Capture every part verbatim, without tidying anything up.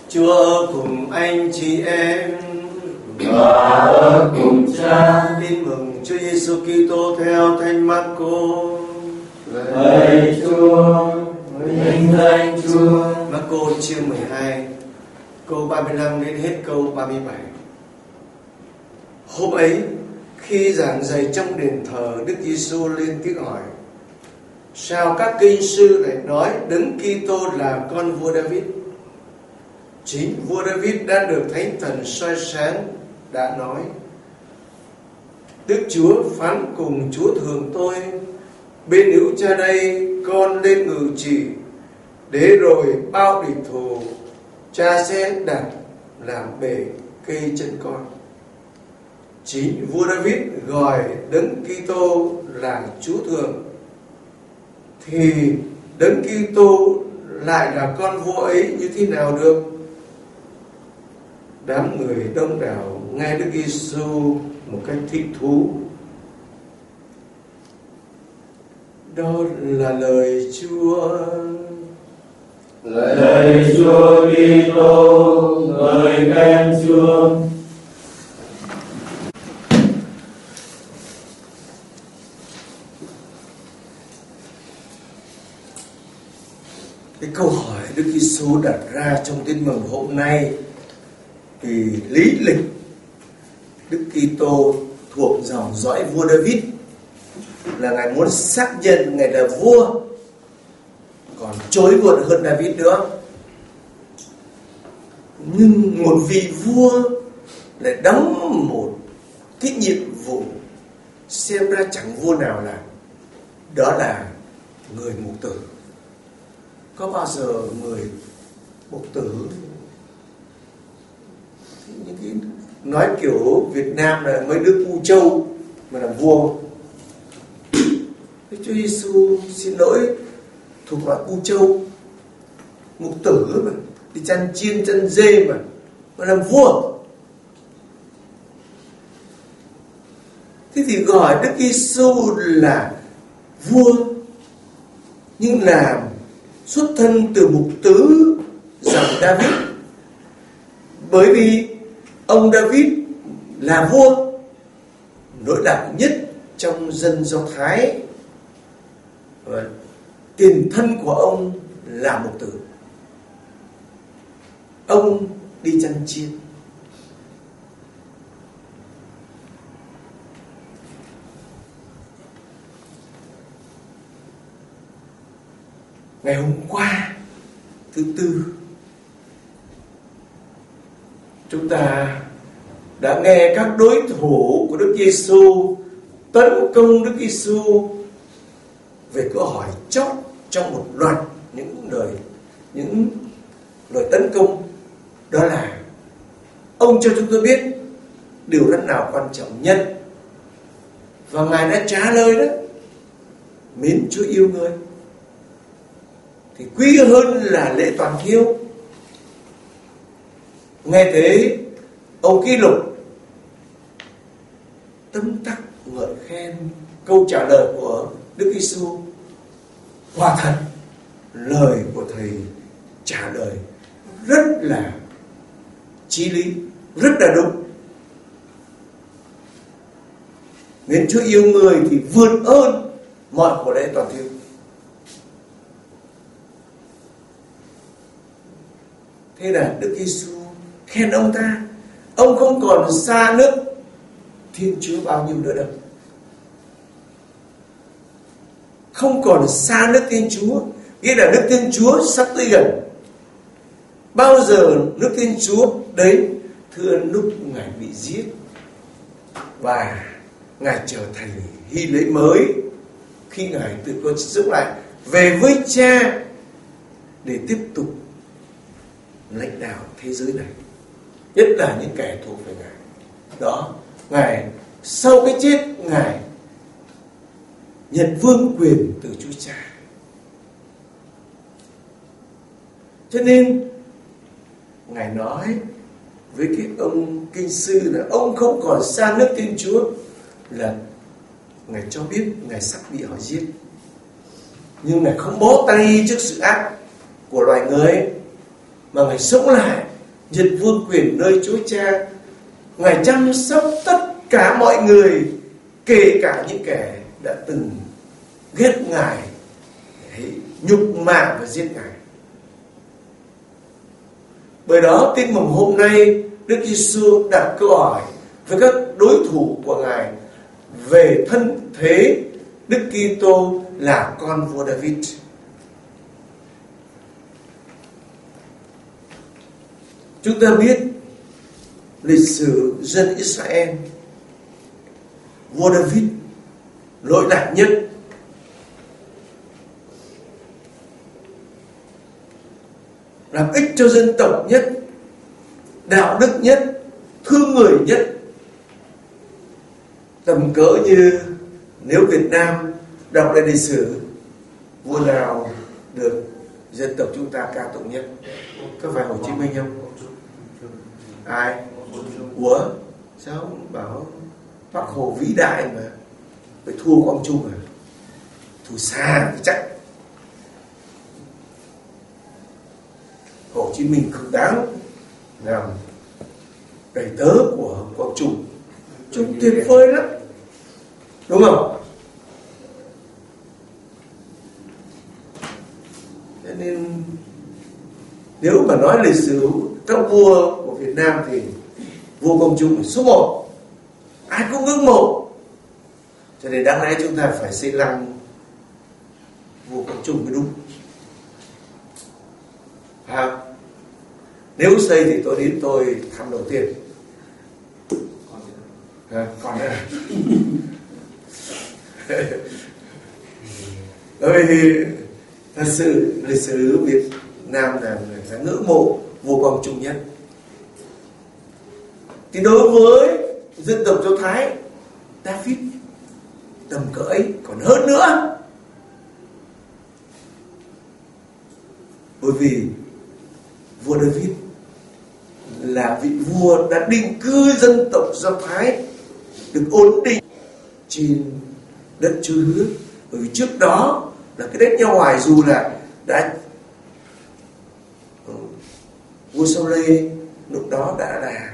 Chúa ở cùng anh chị em và ở cùng Cha. Tin mừng Chúa Giêsu Kitô theo Thánh Marco. Lạy Chúa, vinh danh Chúa. Marco chương mười hai, câu ba mươi lăm đến hết câu ba mươi bảy. Hôm ấy, khi giảng dạy trong đền thờ, Đức Giêsu lên tiếng hỏi: sao các kinh sư lại nói Đấng Kitô là con vua David? Chính vua David đã được Thánh Thần soi sáng đã nói: Đức Chúa phán cùng Chúa thường tôi, bên hữu Cha đây con lên ngự trị, để rồi bao địch thù Cha sẽ đặt làm bể cây chân con. Chính vua David gọi Đấng Kitô là Chúa thường, thì Đấng Kitô lại là con vua ấy như thế nào được? Đám người đông đảo nghe Đức Giêsu một cách thích thú. Đó là lời Chúa. Lạy Chúa Kitô, ngợi khen Chúa. Cái câu hỏi Đức Giêsu đặt ra trong Tin mừng hôm nay thì lý lịch Đức Kitô thuộc dòng dõi vua David, là Ngài muốn xác nhận Ngài là vua, còn trối vượt hơn David nữa. Nhưng một vị vua lại đóng một cái nhiệm vụ xem ra chẳng vua nào làm, đó là người mục tử. Có bao giờ người mục tử, những cái nói kiểu Việt Nam là mấy đứa cu trâu mà làm vua? Đức Chúa Giêsu xin lỗi thuộc loại cu trâu, mục tử mà đi chăn chiên chăn dê mà mà làm vua. Thế thì gọi Đức Giêsu là vua, nhưng làm xuất thân từ mục tứ dòng David, bởi vì ông David là vua nổi đặc nhất trong dân Do Thái, và tiền thân của ông là mục tử. Ông đi chăn chiên. Ngày hôm qua thứ tư, chúng ta đã nghe các đối thủ của Đức Giêsu tấn công Đức Giêsu về câu hỏi chót trong một loạt những lời những lời tấn công, đó là ông cho chúng tôi biết điều răn nào quan trọng nhất, và Ngài đã trả lời đó: mến Chúa yêu người thì quý hơn là lễ toàn thiêu. Nghe thế, ông ký lục tấm tắc ngợi khen câu trả lời của Đức Giêsu. Quả thật, lời của Thầy trả lời rất là chí lý, rất là đúng. Mến Chúa yêu người thì vượt hơn mọi của lễ toàn thiêu. Thế là Đức Giêsu khen ông ta. Ông không còn xa nước Thiên Chúa bao nhiêu nữa đâu. Không còn xa nước Thiên Chúa, nghĩa là nước Thiên Chúa sắp tới gần. Bao giờ nước Thiên Chúa đến? Thưa, lúc Ngài bị giết và Ngài trở thành hy lễ mới, khi Ngài tự có sống lại về với Cha để tiếp tục lãnh đạo thế giới này, nhất là những kẻ thuộc về Ngài. Đó, Ngài sau cái chết, Ngài nhận vương quyền từ Chúa Cha. Cho nên Ngài nói với cái ông kinh sư là ông không còn xa nước Thiên Chúa, là Ngài cho biết Ngài sắp bị họ giết, nhưng Ngài không bó tay trước sự ác của loài người, mà Ngài sống lại nhận vương quyền nơi Chúa Cha. Ngài chăm sóc tất cả mọi người, kể cả những kẻ đã từng ghét Ngài, nhục mạ và giết Ngài. Bởi đó tin mừng hôm nay Đức Giêsu đặt câu hỏi với các đối thủ của Ngài về thân thế Đức Kitô là con vua David. Chúng ta biết lịch sử dân Israel, vua David lỗi lạc nhất, làm ích cho dân tộc nhất, đạo đức nhất, thương người nhất. Tầm cỡ như nếu Việt Nam đọc lại lịch sử, vua nào được dân tộc chúng ta ca tụng nhất? Có phải Hồ Chí Minh không? Ai? Ủa? Sao ông bảo Bác Hồ vĩ đại mà phải thua Quang Trung à? Thua xa thì chắc. Hồ Chí Minh không đáng làm đầy tớ của Quang Trung. Trung tuyệt vời lắm, đúng không? Cho nên nếu mà nói lịch sử các vua của Việt Nam thì vua Quang Trung là số một, ai cũng ngưỡng mộ. Cho nên đáng lẽ chúng ta phải xây lăng vua Quang Trung mới đúng. À, nếu xây thì tôi đến tôi thăm đầu tiên. À, còn nữa. Bởi vì thật sự lịch sử Việt Nam là người ta ngưỡng mộ vua Quang Trung nhất. Thì đối với dân tộc Do Thái, David tầm cỡ ấy còn hơn nữa. Bởi vì vua David là vị vua đã định cư dân tộc Do Thái được ổn định trên đất Chúa hứa. Bởi vì trước đó là cái đất Nho Hoài, dù là đã vua Sao Lê lúc đó đã là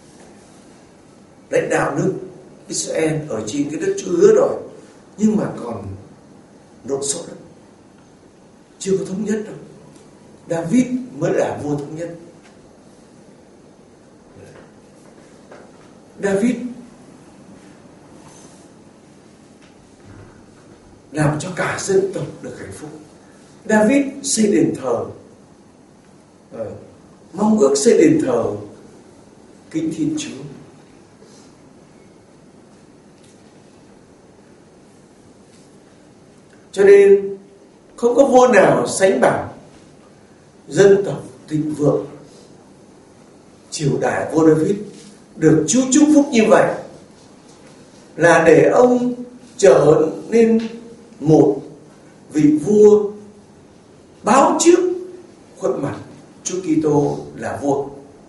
lãnh đạo nước Israel ở trên cái đất Chúa hứa rồi, nhưng mà còn lộn xộn lắm, chưa có thống nhất đâu. David mới là vua thống nhất. David làm cho cả dân tộc được hạnh phúc. David xây đền thờ, à, mong ước xây đền thờ kính Thiên Chúa. Cho nên không có vua nào sánh bằng dân tộc thịnh vượng. Triều đại vua David được Chúa chúc phúc như vậy là để ông trở nên một vị vua báo trước khuất mặt Chúa Kitô là vua.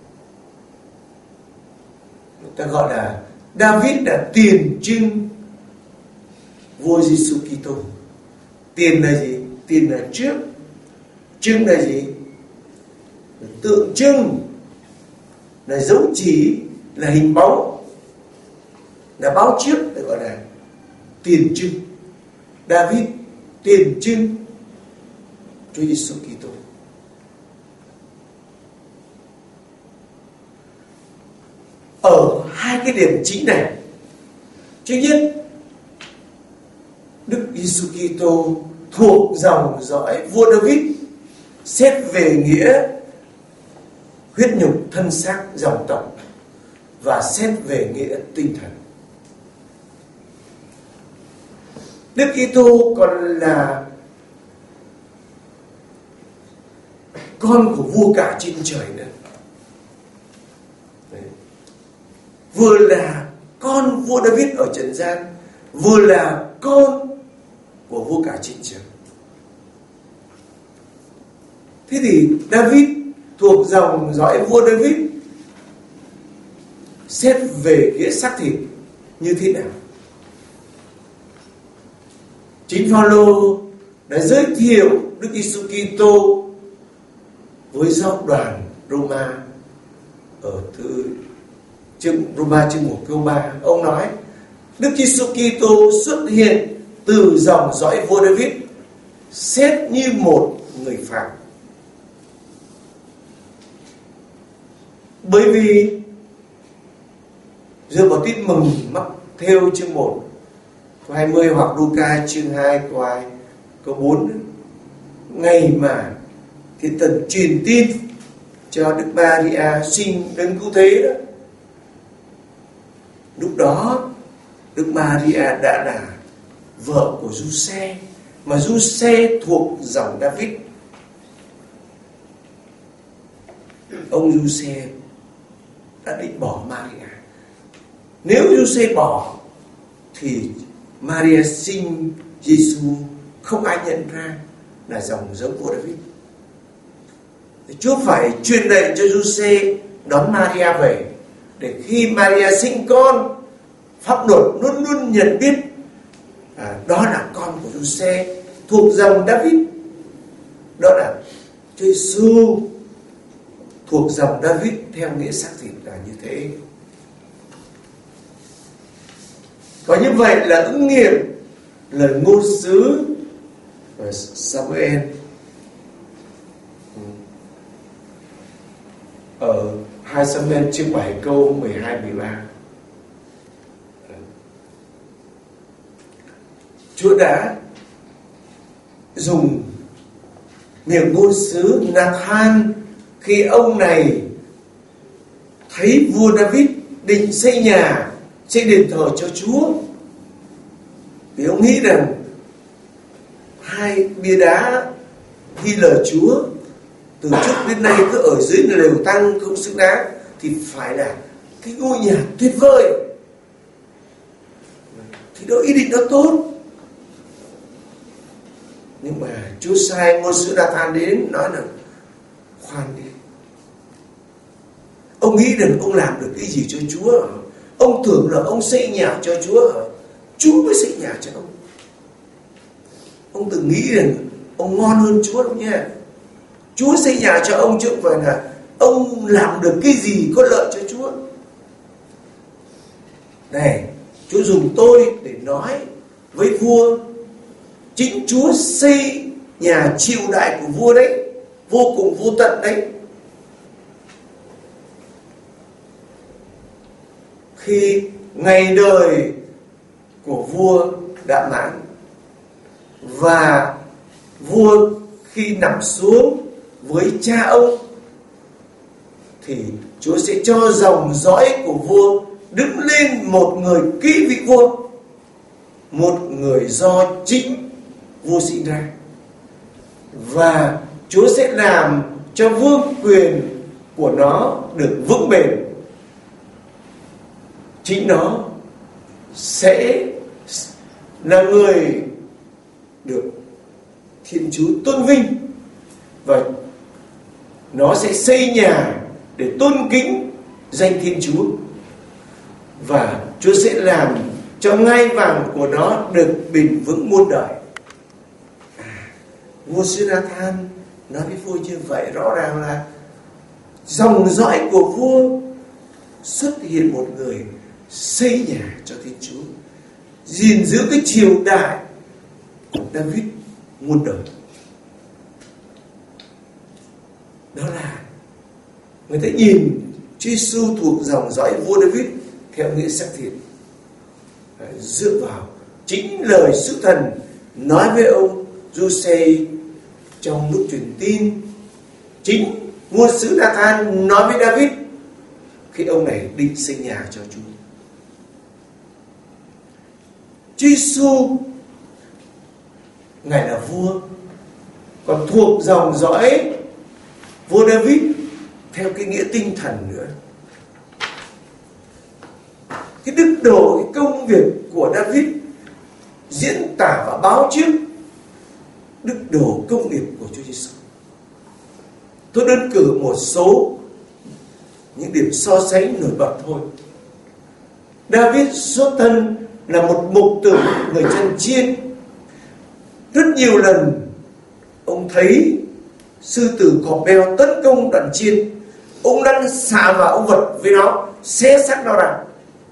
Người ta gọi là David là tiền trưng vua Giêsu Kitô. Tiền là gì? Tiền là trước. Trưng là gì? Tượng trưng, là dấu chỉ, là hình bóng, là báo trước, để gọi là tiền trưng. David tiền trưng Chúa Giêsu Kitô. Ở hai cái điểm chính này, thứ nhất, Đức Giêsu Kitô thuộc dòng dõi vua David xét về nghĩa huyết nhục thân xác dòng tộc và xét về nghĩa tinh thần. Đức Kitô còn là con của vua cả trên trời nữa. Đấy. Vừa là con vua David ở trần gian, vừa là con của vua cả trên trời. Thế thì David thuộc dòng dõi vua David xét về nghĩa xác thịt như thế nào? Chính Phaolô đã giới thiệu Đức Giêsu Kitô với giáo đoàn Roma ở thư chương Roma chương một câu ba, ông nói Đức Giêsu Kitô xuất hiện từ dòng dõi vua David, xét như một người phàm. Bởi vì dựa vào tin mừng Mắc-thêu chương một câu hai mươi hoặc Luca chương hai câu hai câu bốn, ngày mà Thiên Thần truyền tin cho Đức Maria sinh đấng cứu thế đó, lúc đó Đức Maria đã là vợ của Giuse, mà Giuse thuộc dòng David. Ông Giuse đã định bỏ Maria. Nếu Giuse bỏ thì Maria sinh Giêsu không ai nhận ra là dòng giống của David. Chúa phải truyền lệnh cho Giuse đón Maria về, để khi Maria sinh con, pháp luật luôn luôn nhận biết à, đó là con của Giuse thuộc dòng David. Đó là Chúa Giêsu thuộc dòng David theo nghĩa xác thịt là như thế. Và như vậy là ứng nghiệm lời ngôn sứ Samuel ở hai Samuel chương bảy câu mười hai mười ba. Chúa đã dùng miệng ngôn sứ Nathan khi ông này thấy vua David định xây nhà, xây đền thờ cho Chúa, vì ông nghĩ rằng hai bia đá ghi lời Chúa từ trước đến nay cứ ở dưới lều tăng không xứng đáng, thì phải là cái ngôi nhà tuyệt vời. Thì đó ý định đó tốt, nhưng mà Chúa sai ngôn sứ Nathan đến nói là khoan đi, ông nghĩ rằng ông làm được cái gì cho Chúa? Ông tưởng là ông xây nhà cho Chúa, Chúa mới xây nhà cho ông. Ông từng nghĩ rằng ông ngon hơn Chúa đâu nha. Chúa xây nhà cho ông chứ không phải là ông làm được cái gì có lợi cho Chúa. Này, Chúa dùng tôi để nói với vua, chính Chúa xây nhà triều đại của vua đấy, vô cùng vô tận đấy. Khi ngày đời của vua đã mãn, và vua khi nằm xuống với cha ông, thì Chúa sẽ cho dòng dõi của vua đứng lên một người kế vị vua, một người do chính vua sinh ra, và Chúa sẽ làm cho vương quyền của nó được vững bền. Chính nó sẽ là người được Thiên Chúa tôn vinh, và nó sẽ xây nhà để tôn kính danh Thiên Chúa, và Chúa sẽ làm cho ngai vàng của nó được bền vững muôn đời. À, vua sứ Nathan nói với vua như vậy, rõ ràng là dòng dõi của vua xuất hiện một người xây nhà cho Thiên Chúa, gìn giữ cái triều đại của David muôn đời. Đó là người ta nhìn Chúa Giêsu thuộc dòng dõi vua David theo nghĩa xác thịt, dựa vào chính lời sứ thần nói với ông Giuse trong lúc truyền tin, chính ngôn sứ Nathan nói với David khi ông này định xây nhà cho Chúa. Chúa Giêsu Ngài là vua, còn thuộc dòng dõi vua David theo cái nghĩa tinh thần nữa. Cái đức độ, cái công việc của David diễn tả và báo trước đức độ công nghiệp của Chúa Giêsu. Tôi đơn cử một số những điểm so sánh nổi bật thôi. David xuất thân là một mục tử người chân chiên. Rất nhiều lần ông thấy sư tử cọp beo tấn công đàn chiên, ông đang xả vào ông vật với nó, xé xác nó ra,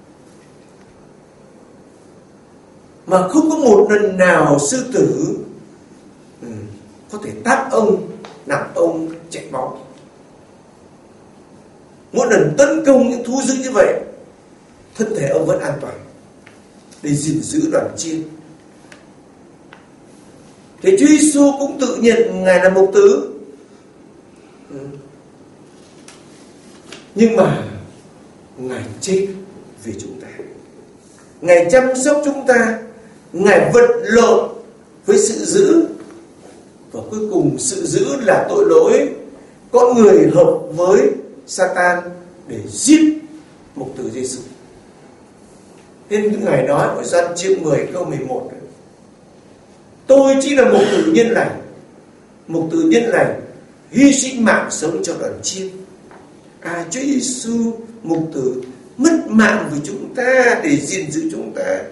mà không có một lần nào sư tử ừ, có thể tát ông, làm ông chảy máu. Mỗi lần tấn công những thú dữ như vậy, thân thể ông vẫn an toàn để gìn giữ đoàn chiên. Thế Chúa Giêsu cũng tự nhận Ngài là mục tử, ừ. nhưng mà Ngài chết vì chúng ta, Ngài chăm sóc chúng ta, Ngài vật lộn với sự dữ, và cuối cùng sự dữ là tội lỗi. Con người hợp với Satan để giết mục tử Giêsu. Nên Ngài nói ở Gioan chương mười câu mười một: tôi chỉ là mục tử nhân lành, mục tử nhân lành hy sinh mạng sống cho đoàn chiên. À, Chúa Giêsu mục tử mất mạng vì chúng ta để gìn giữ chúng ta.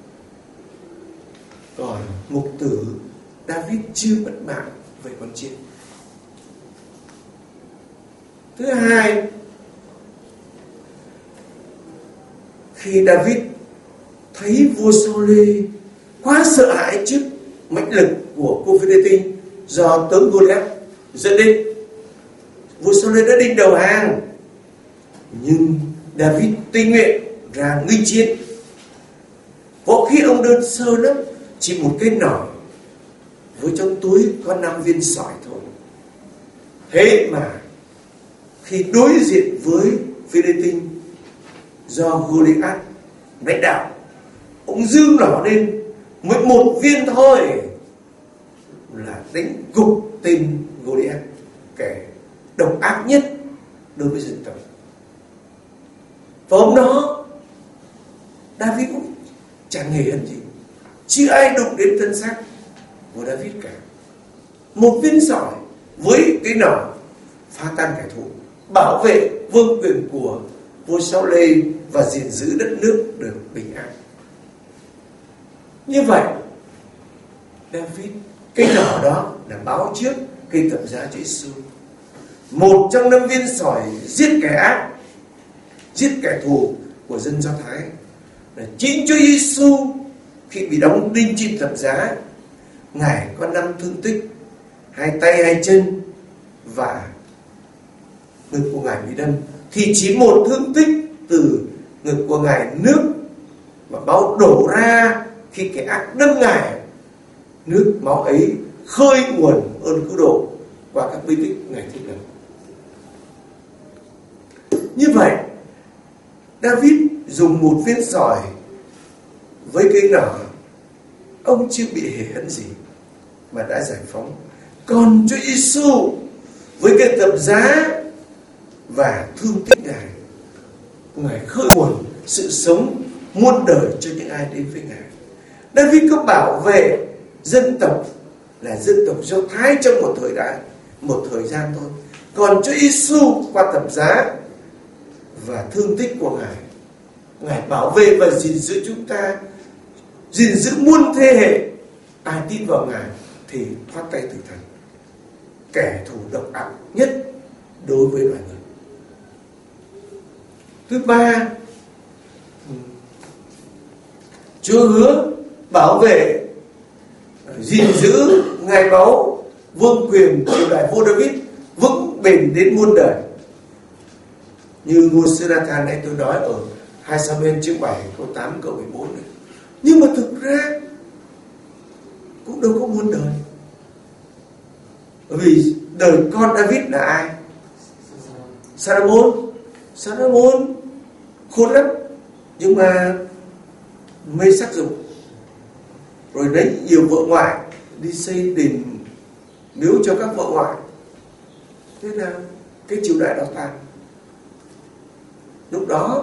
Còn mục tử David chưa mất mạng về con chiên. Thứ hai, khi David thấy vua Sa-ul quá sợ hãi trước mãnh lực của cô Phi-lê-tinh do tướng Goliath dẫn đến, vua Sa-ul đã định đầu hàng, nhưng David tình nguyện ra nghênh chiến. Võ khí ông đơn sơ lắm, chỉ một cây nỏ với trong túi có năm viên sỏi thôi. Thế mà khi đối diện với Phi-lê-tinh do Goliath lãnh đạo, ông dương nỏ lên, mới một viên thôi là đánh gục tên Goliath, kẻ độc ác nhất đối với dân tộc. Và hôm đó David cũng chẳng hề hấn gì, chưa ai đụng đến thân xác của David cả. Một viên sỏi với cái nỏ phá tan kẻ thù, bảo vệ vương quyền của vua Sa-ul và gìn giữ đất nước được bình an. Như vậy, David, cây nỏ đó là báo trước cây thập giá Chúa Giêsu. Một trong năm viên sỏi giết kẻ ác, giết kẻ thù của dân Do Thái là chính Chúa Giêsu. Khi bị đóng đinh trên thập giá, Ngài có năm thương tích, hai tay hai chân, và ngực của Ngài bị đâm, thì chỉ một thương tích từ ngực của Ngài, nước và máu đổ ra khi kẻ ác đâm Ngài. Nước máu ấy khơi nguồn ơn cứu độ qua các bí tích Ngài thiết lập. Như vậy, David dùng một viên sỏi với cây nỏ, ông chưa bị hề hấn gì mà đã giải phóng. Còn Chúa Giêsu với cây thập giá và thương tích Ngài, Ngài khơi nguồn sự sống muôn đời cho những ai đến với Ngài. David có bảo vệ dân tộc là dân tộc Do Thái trong một thời đại, một thời gian thôi. Còn Chúa Giêsu qua thập giá và thương tích của Ngài, Ngài bảo vệ và gìn giữ chúng ta, gìn giữ muôn thế hệ. Ai tin vào Ngài thì thoát tay tử thần, kẻ thù độc ác nhất đối với loài người. Thứ ba, Chúa hứa bảo vệ, gìn giữ ngày báu vương quyền triều đại vua David vững bền đến muôn đời. Như ngôi sư Nathan này tôi nói ở hai Sa-muel chương bảy câu tám câu mười bốn này. Nhưng mà thực ra cũng đâu có muôn đời, bởi vì đời con David là ai? Sa-lô-môn. Sa-lô-môn khôn lắm, nhưng mà mê sắc dục, rồi lấy nhiều vợ ngoại, đi xây đền miếu cho các vợ ngoại. Thế là cái triều đại đó tan. Lúc đó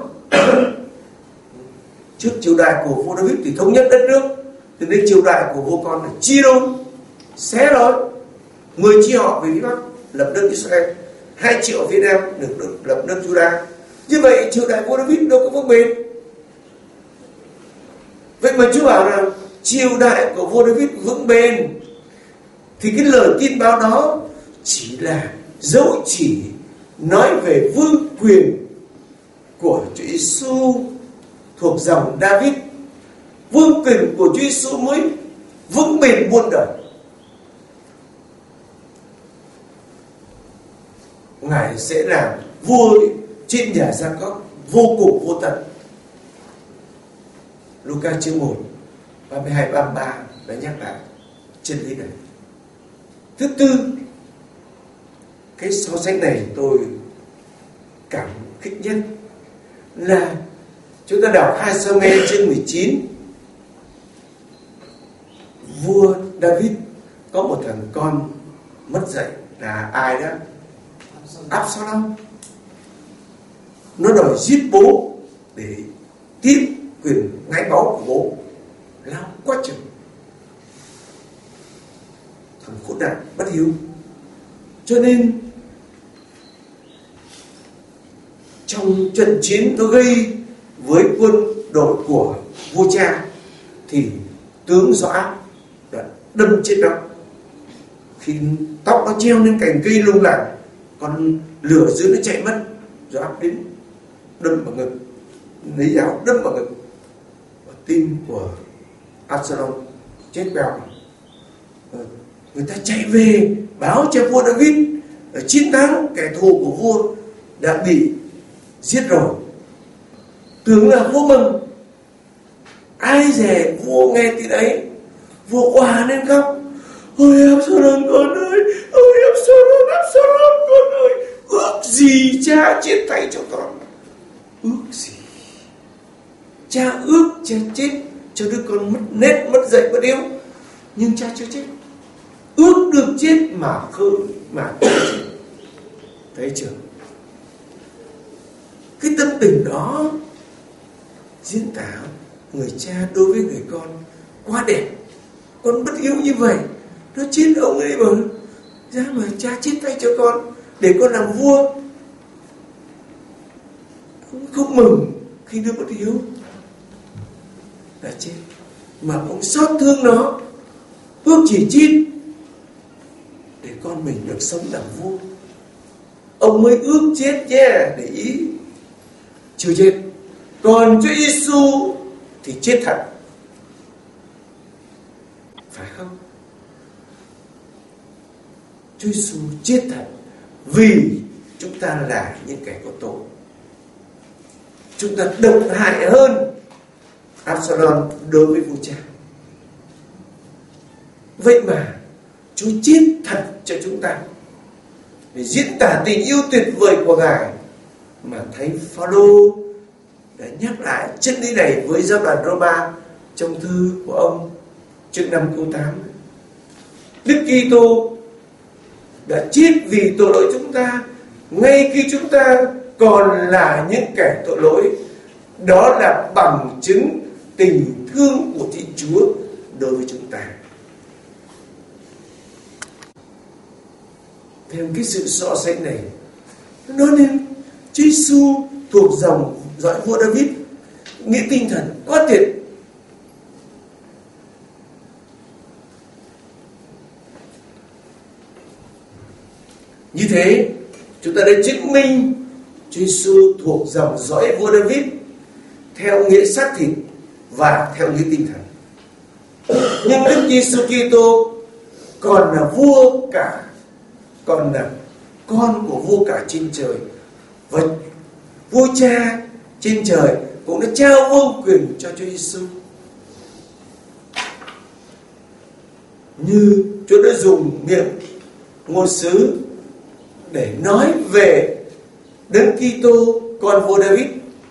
trước triều đại của vua David thì thống nhất đất nước, từ đến triều đại của vua con là chia đông, xé rồi, mười chi họ về phía bắc lập nước Israel, hai triệu phía nam được, được lập nước Juda. Như vậy triều đại vua David đâu có vững bền. Vậy mà Chúa bảo là triều đại của vua David vững bền, thì cái lời tin báo đó chỉ là dấu chỉ nói về vương quyền của Chúa Giêsu thuộc dòng David. Vương quyền của Chúa Giêsu mới vững bền muôn đời. Ngài sẽ làm vua trên nhà Gia-cốp vô cùng vô tận. Luca chương một ba mươi hai ba mươi ba đã nhắc lại chân lý này. Thứ tư, cái so sánh này tôi cảm kích nhất là chúng ta đọc hai Sa-mu-ê chương mười chín. Vua David có một thằng con mất dạy là ai đó? Absalom. Nó đòi giết bố để tiếp quyền ngai báu của bố. Lao quá chừng. Thằng khốn nạn bất hiếu. Cho nên trong trận chiến nó gây với quân đội của vua cha thì tướng Gió-áp đã đâm chết nó. Khi tóc nó treo lên cành cây lung lẳng, còn lửa dưới nó chạy mất, Gió-áp đến đâm vào ngực, lấy giáo đâm vào ngực, và tim của Absalom chết bèo. Người ta chạy về báo cho vua David chiến thắng, kẻ thù của vua đã bị giết rồi. Tưởng là vua mừng. Ai dè vua nghe tin ấy, vua òa lên khóc: ôi Absalom con ơi, ôi Absalom, Absalom con ơi, ước gì cha chết thay cho con. Ước gì cha ước cha chết cho đứa con mất nết, mất dạy, mất yếu, nhưng cha chưa chết. Ước được chết mà không mà chưa chết. Thấy chưa? Cái tâm tình đó diễn tả người cha đối với người con quá đẹp. Con bất hiếu như vậy, nó chết ông ấy bảo ra mà cha chết tay cho con để con làm vua. Ông không mừng khi đứa bất hiếu đã chết, mà ông xót thương nó, ước chỉ chết để con mình được sống làm vua. Ông mới ước chết nhé, để ý. Chưa chết. Còn Chúa Giêsu thì chết thật, phải không? Chúa Giêsu chết thật vì chúng ta là những kẻ có tội. Chúng ta độc hại hơn Absalom đối với vua cha. Vậy mà Chúa chết thật cho chúng ta để diễn tả tình yêu tuyệt vời của Ngài, mà Thánh Phaolô đã nhắc lại chân lý này với giáo đoàn Roma trong thư của ông chương năm câu tám. Đức Kitô đã chết vì tội lỗi chúng ta ngay khi chúng ta còn là những kẻ tội lỗi. Đó là bằng chứng tình thương của Thiên Chúa đối với chúng ta. Theo cái sự so sánh này, nó nên Chúa Giêsu thuộc dòng dõi vua David, nghĩa tinh thần quá tuyệt. Như thế, chúng ta đã chứng minh Chúa Giêsu thuộc dòng dõi vua David theo nghĩa xác thịt và theo nghĩa tinh thần. Nhưng Đức Giêsu Kitô còn là vua cả, còn là con của vua cả trên trời, và vua cha trên trời cũng đã trao vương quyền cho Chúa Giêsu. Như Chúa đã dùng miệng ngôn sứ để nói về Đấng Kitô, con vua David.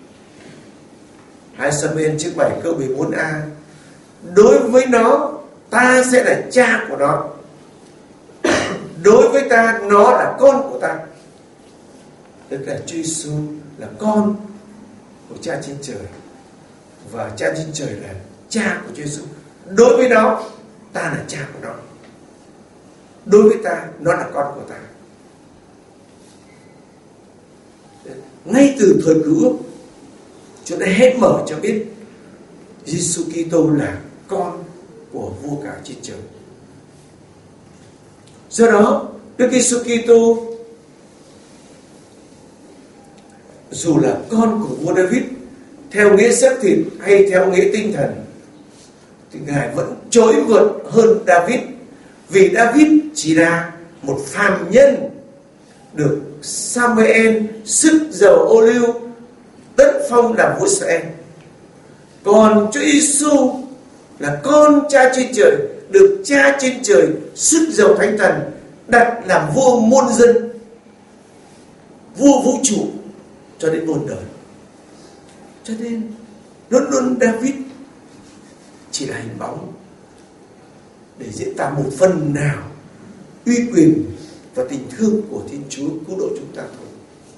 Hai Sa-mu-ê chương bảy câu mười bốn a: đối với nó, ta sẽ là cha của nó, đối với ta, nó là con của ta. Tức là Chúa Giêsu là con của cha trên trời, và cha trên trời là cha của Chúa Giêsu. Đối với nó, ta là cha của nó, đối với ta, nó là con của ta. Ngay từ thời Cựu Ước, Chúa đã hết mở cho biết Giêsu Kitô là con của vua cả trên trời. Do đó, Đức Giêsu Kitô dù là con của vua David theo nghĩa xác thịt hay theo nghĩa tinh thần, thì Ngài vẫn trỗi vượt hơn David, vì David chỉ là một phàm nhân được Samuel sức dầu ô liu tấn phong làm vua Israel. Còn Chúa Giêsu là con Cha trên trời, được Cha trên trời sức dầu Thánh Thần đặt làm vua muôn dân, vua vũ trụ cho đến muôn đời. Cho nên luôn luôn David chỉ là hình bóng để diễn tả một phần nào uy quyền và tình thương của Thiên Chúa cứu độ chúng ta thôi.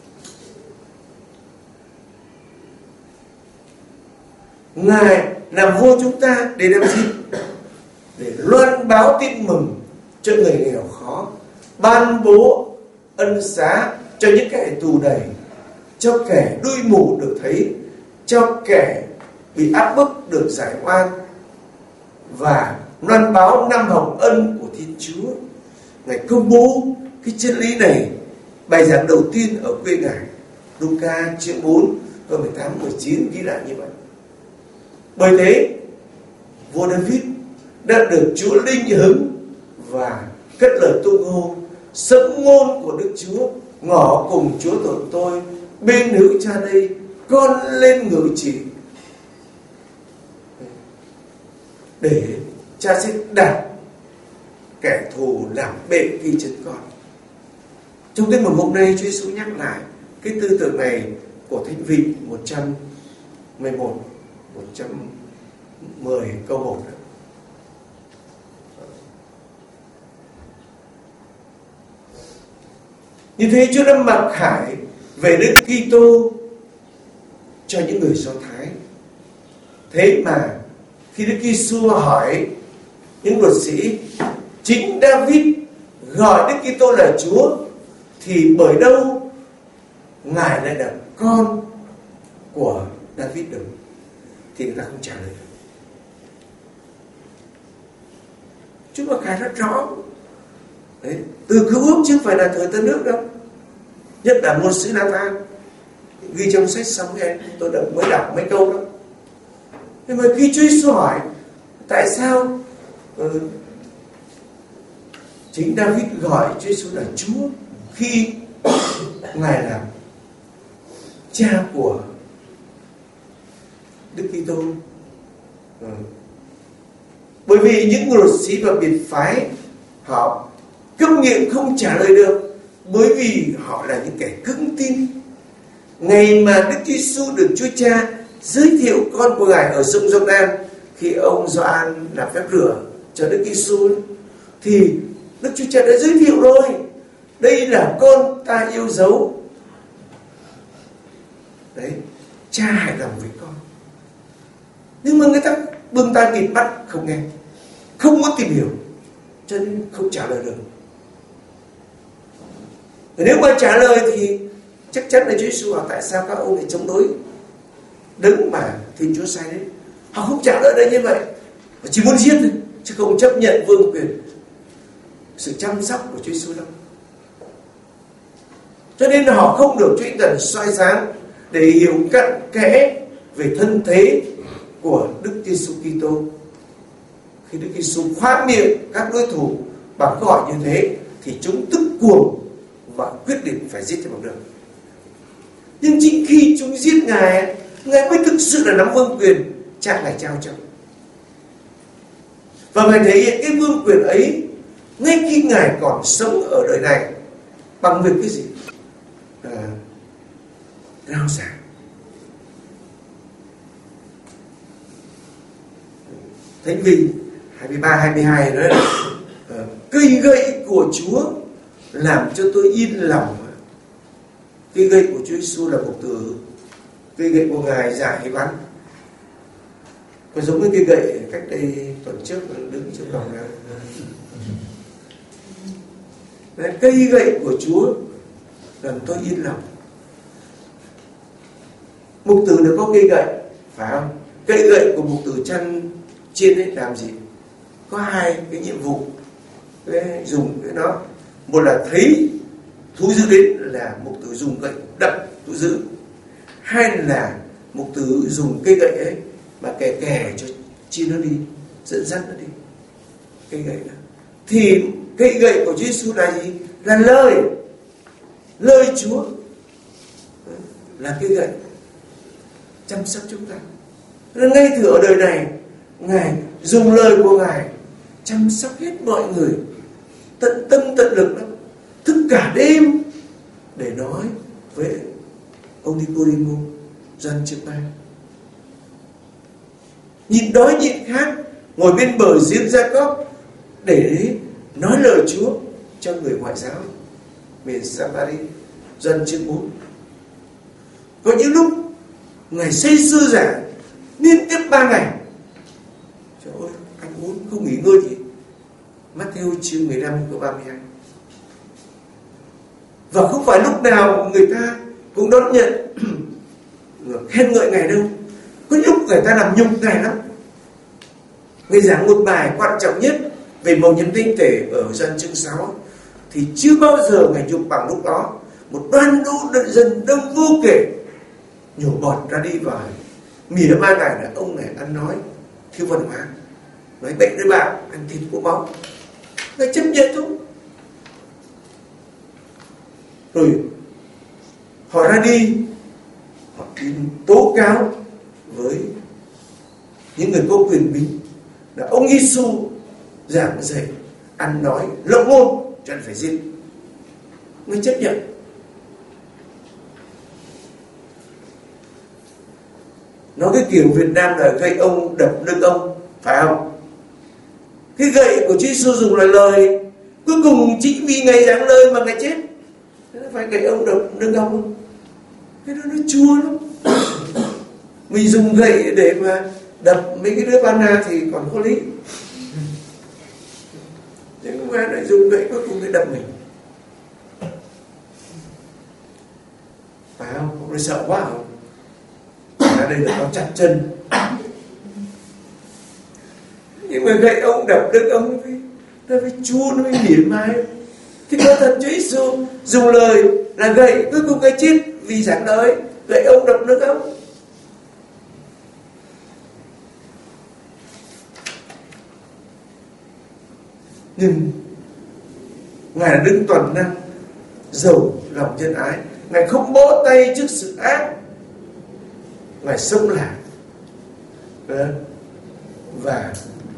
Ngài làm vua chúng ta để làm gì? Để loan báo tin mừng cho người nghèo khó, ban bố ân xá cho những kẻ tù đầy, cho kẻ đuôi mù được thấy, cho kẻ bị áp bức được giải oan, và loan báo năm hồng ân của Thiên Chúa. Ngài công bố cái chân lý này. Bài giảng đầu tiên ở quê Ngài, Luca chương bốn câu mười tám mười chín ghi lại như vậy. Bởi thế vua David đã được Chúa linh hứng và cất lời tung hô: sấm ngôn của Đức Chúa ngỏ cùng Chúa tội tôi, bên hữu Cha đây, con lên ngự trị. Để Cha sẽ đặt kẻ thù làm bệ kỳ chân con. Trong cái mục hôm nay, Chúa Giêsu nhắc lại cái tư tưởng này của Thánh Vị một trăm mười một, một trăm mười câu một. Như thế Chúa đã mặc khải về Đức Kitô cho những người Do Thái. Thế mà khi Đức Giêsu hỏi những luật sĩ, chính David gọi Đức Kitô là Chúa, thì bởi đâu Ngài lại là con của David được? Thì người ta không trả lời. Chúa mặc khải rất rõ. Đấy, từ cứu ước chứ không phải là thời Tân Ước đâu. Nhất là ngôn sứ Nathan ghi trong sách Samuel, tôi đã mới đọc mấy câu đó. Nhưng mà khi Chúa Giêsu hỏi tại sao ừ, chính David gọi Chúa Giêsu là Chúa khi Ngài là Cha của Đức Kitô, ừ. Bởi vì những luật sĩ và biệt phái họ câm miệng không trả lời được, bởi vì họ là những kẻ cứng tin. Ngày mà Đức Giêsu được Chúa Cha giới thiệu con của Ngài ở sông Giô-đan, khi ông Gioan làm phép rửa cho Đức Giêsu, thì Đức Chúa Cha đã giới thiệu rồi: đây là con ta yêu dấu. Đấy, Cha hài lòng với con. Nhưng mà người ta bưng tai bịt mắt không nghe, không muốn tìm hiểu, cho nên không trả lời được. Nếu mà trả lời thì chắc chắn là Chúa Giêsu hỏi tại sao các ông lại chống đối đấng mà Thiên Chúa sai đấy. Họ không trả lời đây như vậy, họ chỉ muốn giết thôi, chứ không chấp nhận vương quyền, sự chăm sóc của Chúa Giêsu đâu. Cho nên họ không được Chúa Thánh Thần soi sáng để hiểu cặn kẽ về thân thế của Đức Giêsu Kitô. Khi Đức Giêsu khóa miệng các đối thủ bằng câu hỏi như thế, thì chúng tức cuồng và quyết định phải giết cho bằng được. Nhưng chính khi chúng giết Ngài, Ngài mới thực sự là nắm vương quyền Cha Ngài trao cho. Và Ngài thể hiện cái vương quyền ấy ngay khi Ngài còn sống ở đời này bằng việc cái gì? À, rao giảng. Thánh Vị hai mươi ba hai mươi hai nói là à, cây gậy của Chúa làm cho tôi yên lòng. Cây gậy của Chúa Giêsu là một từ cây gậy của Ngài dài hay bắn. Có giống như cây gậy cách đây tuần trước đứng trước cổng này. Đấy, cây gậy của Chúa làm tôi yên lòng. Mục tử nó có cây gậy, phải không? Cây gậy của mục tử chăn chiên ấy làm gì? Có hai cái nhiệm vụ. Đấy, dùng cái đó. Một là thấy thú dữ đến là mục tử dùng gậy đập thú dữ. hay là mục tử dùng cây gậy ấy mà kè kè cho chim nó đi, dẫn dắt nó đi. Cây gậy đó. Thì cây gậy của Chúa Giêsu là gì? Là lời, lời Chúa là cây gậy chăm sóc chúng ta. Nên ngay từ ở đời này, Ngài dùng lời của Ngài chăm sóc hết mọi người, tận tâm tận lực lắm, thức cả đêm để nói với ông Nicodemo, Gioan chương ba. Nhịn đói nhịn khát, ngồi bên bờ giếng Gia-cốp để nói lời Chúa cho người ngoại giáo miền Sa-ma-ri, Gioan chương bốn. Có những lúc Ngài say sưa giảng liên tiếp ba ngày. Trời ơi, ăn uống không nghỉ ngơi gì. Matthew chương mười lăm câu ba mươi hai. Và không phải lúc nào người ta cũng đón nhận khen ngợi Ngài đâu. Có lúc người ta làm nhục Ngài lắm. Ngài giảng một bài quan trọng nhất về mầu nhiệm tinh thể ở Gioan chương sáu thì chưa bao giờ Ngài nhục bằng lúc đó. Một đoàn đô dân đông vô kể nhổ bọt ra đi và mỉa mai Ngài là ông này ăn nói thiếu văn hóa, nói bệnh với bạn, ăn thịt của máu. Ngài chấp nhận thôi. Rồi họ ra đi, họ đi tố cáo với những người có quyền bính là ông Giêsu giảng dạy ăn nói lộng ngôn cho nên phải giết. Ngài chấp nhận. Nói cái kiểu Việt Nam là gậy ông đập lưng ông, phải không? Cái gậy của Chúa Giêsu dùng là lời, cuối cùng chính vì Ngài giảng lời mà Ngài chết. Nó phải gậy ông đập lưng ông không? Cái đó nó chua lắm. Mình dùng gậy để mà đập mấy cái đứa banana thì còn có lý, nhưng mà lại dùng gậy cuối cùng để đập mình, phải không? Ông ấy sợ quá không? Ở đây là nó chặt chân, nhưng mà gậy ông đập lưng ông nó phải, nó phải chua, nó phải mỉa mai. Thì có thật Chúa Giêsu dùng lời là gậy, cuối cùng cái chết vì giảng lời, gậy ông đập lưng ông. Nhưng Ngài là Đấng toàn năng, giàu lòng nhân ái. Ngài không bó tay trước sự ác. Ngài sống lại. Và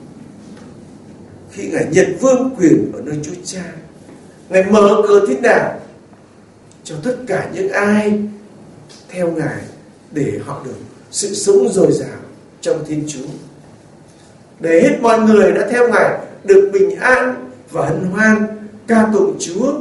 khi Ngài nhận vương quyền ở nơi Chúa Cha, Ngài mở cửa thiên đàng cho tất cả những ai theo Ngài để họ được sự sống dồi dào trong Thiên Chúa. Để hết mọi người đã theo Ngài được bình an và hân hoan ca tụng Chúa.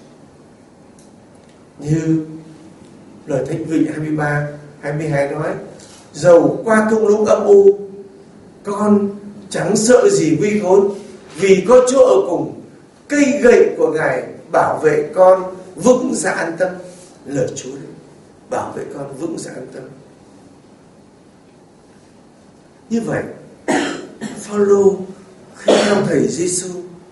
Như lời Thánh Vịnh hai mươi ba, hai mươi hai nói: dầu qua thung lũng âm u, con chẳng sợ gì nguy khốn, vì có Chúa ở cùng. Cây gậy của Ngài bảo vệ con vững dạ an tâm. Lời Chúa đấy, bảo vệ con vững dạ an tâm. Như vậy, Phaolô khi theo thầy Giêsu,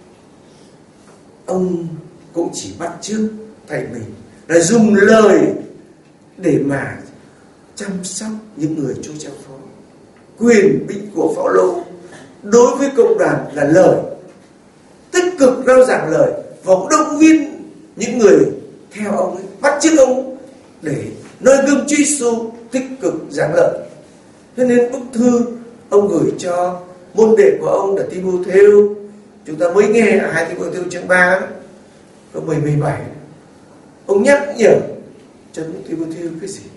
ông cũng chỉ bắt chước thầy mình là dùng lời để mà chăm sóc những người Chúa trao phó. Quyền bính của Phaolô đối với cộng đoàn là lời, tích cực rao giảng lời và động viên những người theo ông ấy, bắt chước ông để noi gương Chúa Giêsu tích cực giảng lời. Cho nên bức thư ông gửi cho môn đệ của ông là Ti-mô-thêu, chúng ta mới nghe ở hai Ti-mô-thêu chương ba câu mười mười bảy, ông nhắc nhở cho Ti-mô-thêu cái gì?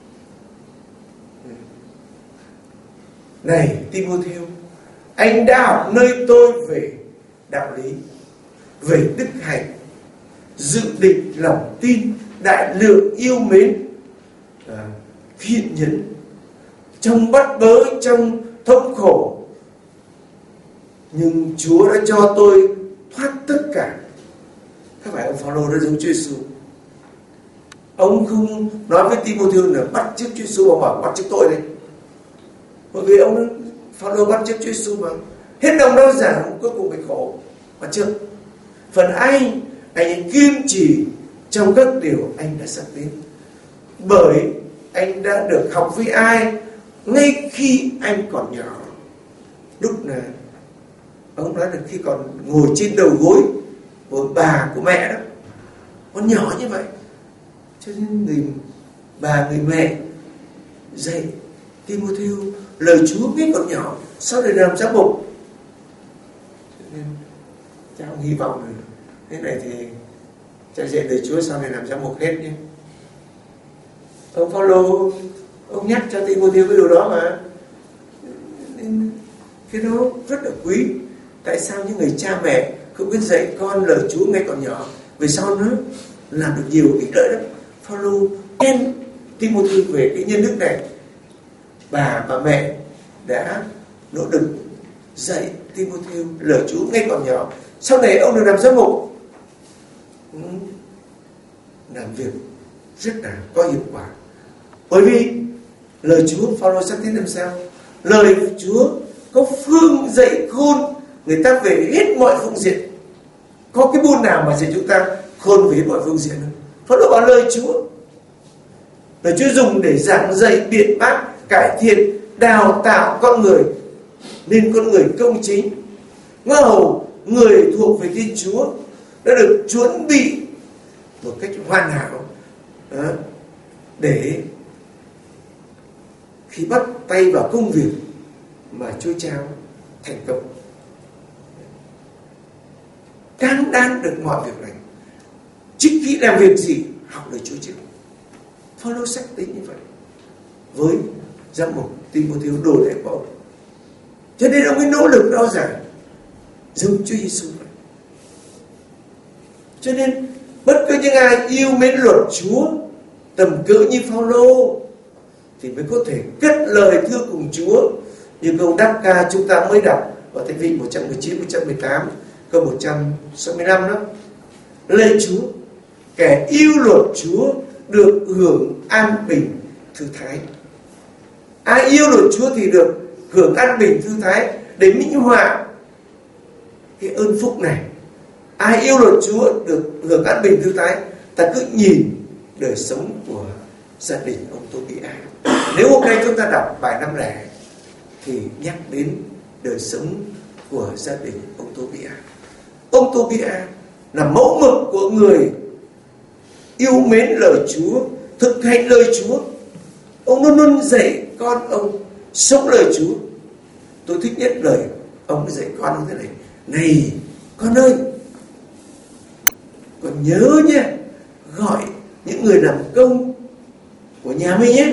Này Ti-mô-thêu, anh đã học nơi tôi về đạo lý, về đức hạnh, dự định, lòng tin, đại lượng, yêu mến, à, thiện nhẫn, trong bắt bớ, trong thống khổ. Nhưng Chúa đã cho tôi thoát tất cả. Các phải ông Phaolô đã giống Chúa Giêsu. Ông không nói với Ti-mô-thêu là bắt chước Chúa Giêsu, ông bảo bắt chước tôi đây. Bởi vì ông Phaolô bắt chước Chúa Giêsu mà hết đồng đau giảng, cuối cùng phải khổ bắt chước. Phần anh, anh ấy kiên trì trong các điều anh đã sắp đến. Bởi anh đã được học với ai ngay khi anh còn nhỏ. Lúc là ông nói là khi còn ngồi trên đầu gối của bà của mẹ đó, con nhỏ như vậy, cho nên người bà người mẹ dạy Timotheo lời Chúa ngay còn nhỏ, sau này làm giám mục. Nên cha cũng hy vọng là thế này thì cha dạy lời Chúa sau này làm giám mục hết nhé. Ông Phaolô ông nhắc cho Timotheo cái điều đó mà. Nên cái đó rất là quý. Tại sao những người cha mẹ không biết dạy con lời Chúa ngay còn nhỏ, về sau nó làm được nhiều ích lợi lắm. Phaolô khen Timotheo về cái nhân đức này. Bà và mẹ đã nỗ lực dạy Timotheo lời Chúa ngay còn nhỏ. Sau này ông được làm giám mục, làm việc rất là có hiệu quả. Bởi vì lời Chúa, Phaolô xác tín làm sao? Lời Chúa có phương dạy khôn người ta về hết mọi phương diện. Có cái môn nào mà dạy chúng ta khôn về hết mọi phương diện không? Phaolô bảo lời Chúa. Lời Chúa dùng để giảng dạy, biện bác, cải thiện, đào tạo con người nên con người công chính, ngõ hầu người thuộc về Thiên Chúa đã được chuẩn bị một cách hoàn hảo đó, để khi bắt tay vào công việc mà Chúa trao thành công. Cán đáng được mọi việc này. Trước khi làm việc gì học lời Chúa trước. Phaolô xác tín như vậy với giám mục Timotheo đồ đệ của ông. Cho nên ông ấy nỗ lực rao giảng giống Chúa Giêsu vậy. Cho nên bất cứ những ai yêu mến luật Chúa tầm cỡ như Phaolô thì mới có thể cất lời thưa cùng Chúa như câu đáp ca chúng ta mới đọc ở Thánh Vị một trăm mười chín, một trăm mười tám, câu một trăm sáu mươi lăm đó. Lạy Chúa, kẻ yêu luật Chúa được hưởng an bình thư thái. Ai yêu luật Chúa thì được hưởng an bình thư thái. Để minh họa cái ơn phúc này, ai yêu luật Chúa được hưởng an bình thư thái, ta cứ nhìn đời sống của gia đình ông Tobia. Nếu hôm nay chúng ta đọc bài năm lẻ thì nhắc đến đời sống của gia đình ông Tobia. Ông Tobia là mẫu mực của người yêu mến lời Chúa, thực hành lời Chúa. Ông luôn luôn dạy con ông sống lời Chúa. Tôi thích nhất lời ông dạy con ông thế này: này con ơi, con nhớ nhé, gọi những người làm công của nhà mình nhé,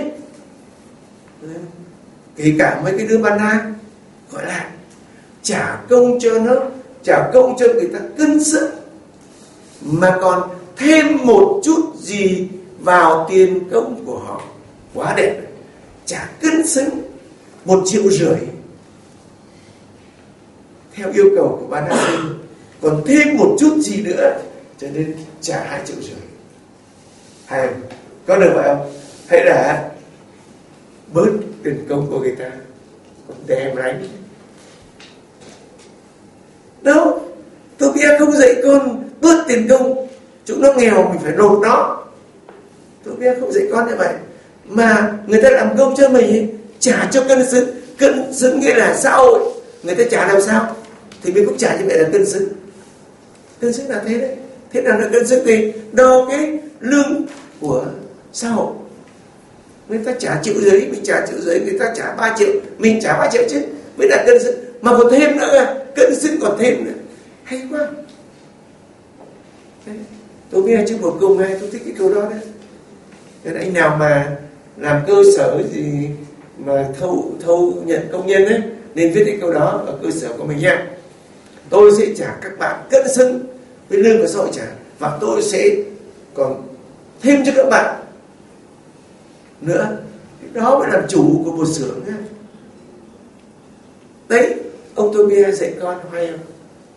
kể cả mấy cái đứa ban na, gọi là trả công cho nó, trả công cho người ta cân sức, mà còn thêm một chút gì vào tiền công của họ. Quá đẹp. Trả cân xứng một triệu rưỡi theo yêu cầu của ban an ninh, còn thêm một chút gì nữa cho nên trả hai triệu rưỡi. Hay không? Có được vậy không? Hay là bớt tiền công của người ta còn đem đánh đâu? Tôi biết không dạy con bớt tiền công, chúng nó nghèo mình phải nộp nó. Tôi biết không dạy con như vậy, mà người ta làm công cho mình ấy, trả cho cân xứng. Cân xứng nghĩa là xã hội người ta trả làm sao thì mình cũng trả như vậy là cân xứng. Cân xứng là thế đấy. Thế nào là cân xứng thì đo cái lương của xã hội. Người ta trả triệu rưỡi, mình trả triệu rưỡi, người ta trả ba triệu, mình trả ba triệu chứ, mới là cân xứng. Mà còn thêm nữa là cân xứng còn thêm nữa. Hay quá. Đấy. Tôi biết chứ một câu hay, tôi thích cái câu đó đấy. Nên anh nào mà làm cơ sở gì mà thâu thâu nhận công nhân ấy, nên viết cái câu đó ở cơ sở của mình nha. Tôi sẽ trả các bạn cân xứng với lương của xã hội trả, và tôi sẽ còn thêm cho các bạn nữa. Đó mới làm chủ của một xưởng nhé. Đấy, ông Tobia dạy con hay không?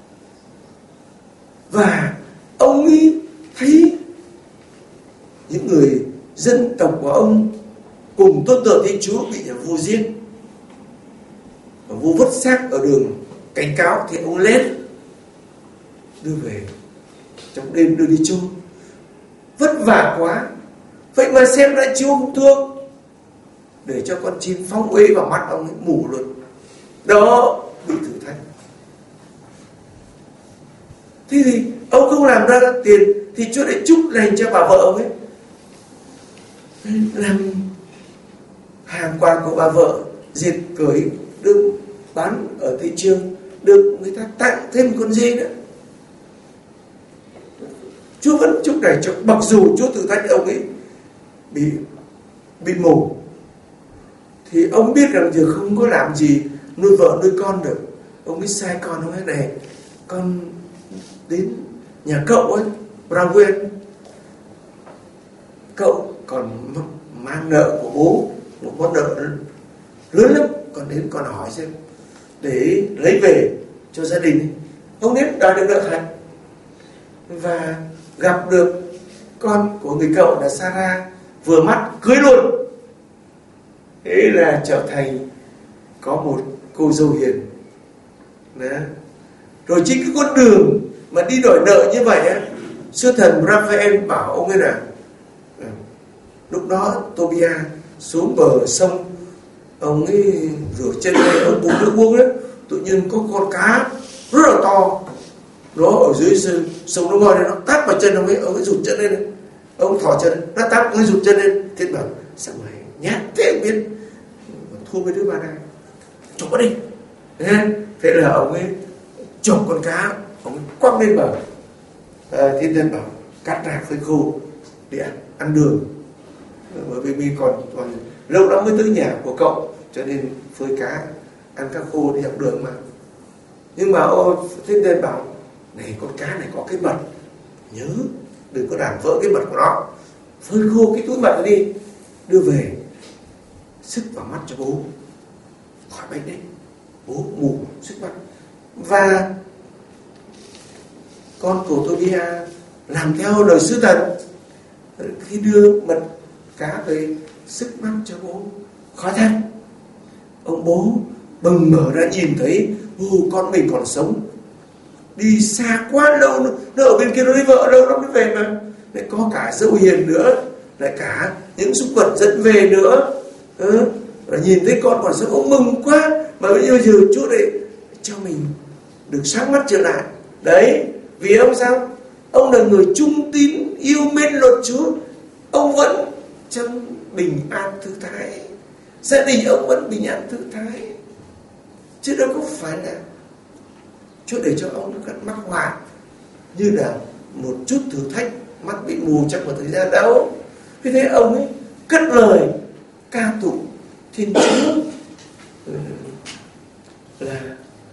Và ông ấy thấy những người dân tộc của ông cùng tôn thờ Thiên Chúa bị nhà vua giết, và vua vứt xác ở đường cảnh cáo thì ông lên đưa về, trong đêm đưa đi chôn. Vất vả quá, vậy mà xem lại Chúa không thương. để cho con chim phóng uế vào mắt ông ấy mù luôn. Đó, bị thử thách. Thế thì ông không làm ra tiền thì Chúa lại chúc lành cho bà vợ ông ấy. Làm hàng quà của bà vợ dệt cởi được bán ở thị trường, được người ta tặng thêm con dê nữa. Chúa vẫn chúc lành cho, mặc dù Chúa thử thách ông ấy bị bị mù, thì ông biết rằng giờ không có làm gì nuôi vợ nuôi con được. Ông ấy sai con ông ấy này, con đến nhà cậu ấy, Brownwen, cậu còn mang nợ của bố, một món nợ lớn lắm, còn đến còn hỏi xem để lấy về cho gia đình. Ông đến đòi được nợ thật và gặp được con của người cậu là Sarah, vừa mắt cưới luôn. Thế là trở thành có một cô dâu hiền. Đó. Rồi chính cái con đường mà đi đòi nợ như vậy á, sư thần Raphael bảo ông ấy là lúc đó Tobia xuống bờ sông, ông ấy rửa chân lên, ông bụng nước uống đấy, tự nhiên có con cá rất là to, nó ở dưới sông nó ngồi này, nó tát vào chân ông ấy, ông ấy rụt chân lên, ông thỏ chân, nó tát, ông ấy rụt chân lên, thế bảo sao mày nhát thế không biết, thua với đứa bạn này, chọc nó đi. Thế là ông ấy chọc con cá, ông ấy quăng lên bờ. À, thiên nhân bảo cắt ra phơi khô để ăn, ăn đường, bởi vì mình còn còn lâu lắm mới tới nhà của cậu, cho nên phơi cá ăn cá khô đi học đường mà. Nhưng mà ô thiên nhân bảo này, con cá này có cái mật, nhớ đừng có làm vỡ cái mật của nó, phơi khô cái túi mật đi, đưa về sức vào mắt cho bố, khỏi bệnh đấy, bố mù sức mắt. Và con của Tobia làm theo lời sứ thần, khi đưa mật cá về sức mắt cho bố, khỏi thật. Ông bố bừng mở ra nhìn thấy ô, con mình còn sống, đi xa quá lâu, nó, nó ở bên kia nó lấy vợ đâu nó mới về, mà lại có cả dâu hiền nữa, lại cả những súc vật dẫn về nữa. Ừ, và nhìn thấy con còn sống, ông mừng quá, mà bây giờ Chúa lại cho mình được sáng mắt trở lại. Đấy, vì ông sao? Ông là người trung tín, yêu mến luật Chúa, ông vẫn trong bình an thư thái, gia đình ông vẫn bình an thư thái, chứ đâu có phải là Chúa để cho ông mắc hoài như là một chút thử thách, mắt bị mù trong một thời gian đâu. Vì thế ông ấy cất lời ca tụng Thiên Chúa là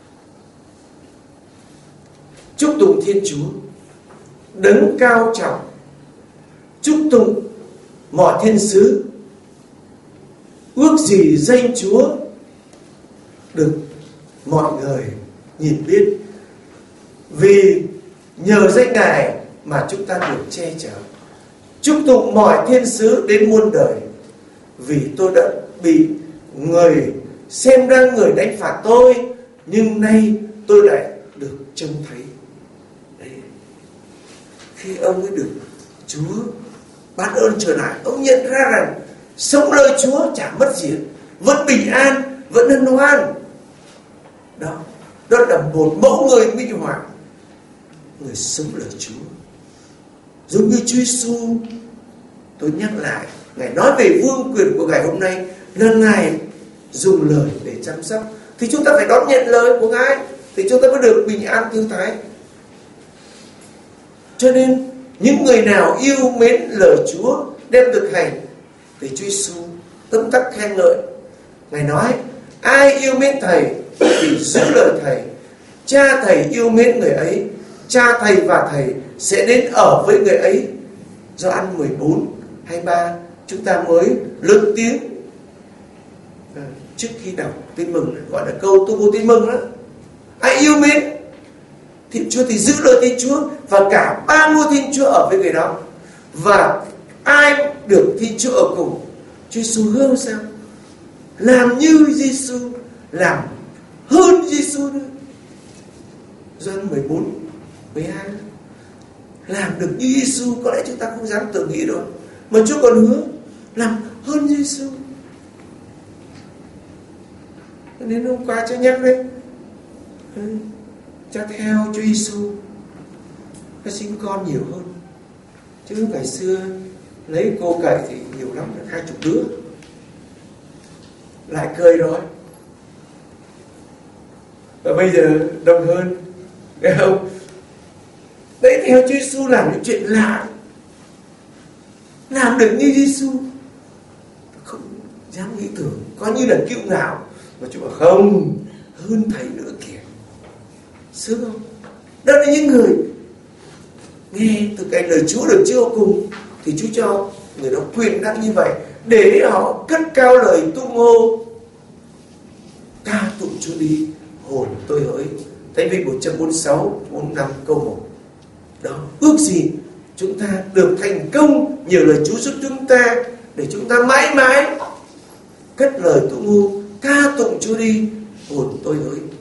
chúc tụng Thiên Chúa đấng cao trọng, chúc tụng mọi thiên sứ, ước gì danh Chúa được mọi người nhìn biết, vì nhờ danh Ngài mà chúng ta được che chở. Chúc tụng mọi thiên sứ đến muôn đời, vì tôi đã bị người xem ra người đánh phạt tôi, nhưng nay tôi lại được trông thấy. Đấy. Khi ông ấy được Chúa ban ơn trở lại, ông nhận ra rằng sống lời Chúa chả mất gì, vẫn bình an, vẫn hân hoan. Đó, đó là một mẫu người minh họa, người sống lời Chúa. Giống như Chúa Giêsu, tôi nhắc lại, Ngài nói về vương quyền của Ngài hôm nay là Ngài dùng lời để chăm sóc, thì chúng ta phải đón nhận lời của Ngài, thì chúng ta mới được bình an thư thái. Cho nên những người nào yêu mến lời Chúa đem thực hành, thì Chúa Giêsu tấm tắc khen ngợi. Ngài nói ai yêu mến Thầy thì giữ lời Thầy, Cha Thầy yêu mến người ấy, Cha Thầy và Thầy sẽ đến ở với người ấy. Gioan mười bốn hai mươi ba chúng ta mới lớn tiếng à, trước khi đọc tin mừng, gọi là câu tuyên bố tin mừng đó. Ai yêu mến Thiên Chúa thì giữ lời Thiên Chúa, và cả ba ngôi Thiên Chúa ở với người đó. Và ai được Thiên Chúa ở cùng, Chúa Giêsu hứa sao? Làm như Giêsu, làm hơn Giêsu nữa. Gioan mười bốn mười hai làm được như Giêsu, có lẽ chúng ta không dám tưởng nghĩ đâu, mà Chúa còn hứa làm hơn Giêsu. Nên hôm qua cha nhắc đấy, cha theo Chúa Giêsu, cha sinh con nhiều hơn. Chứ ngày xưa lấy cô cậy thì nhiều lắm là hai chục đứa, lại cười rồi. Và bây giờ đông hơn, nghe không? Đấy, theo Chúa Giêsu làm những chuyện lạ, làm được như Giêsu, không dám nghĩ tưởng, coi như là kiêu ngạo. Mà Chúa bảo không, hơn thầy nữa kìa. Sướng không? Đó là những người nghe từ cái lời Chúa được chưa cùng, thì Chúa cho người đó quyền năng như vậy để họ cất cao lời tung hô ca tụng Chúa đi, hồn tôi hỡi. Thánh Vịnh một trăm bốn mươi sáu, bốn mươi lăm câu một. Đó, ước gì chúng ta được thành công nhờ lời Chúa giúp chúng ta, để chúng ta mãi mãi cất lời tung hô ca tụng Chúa đi, hồn tôi hỡi.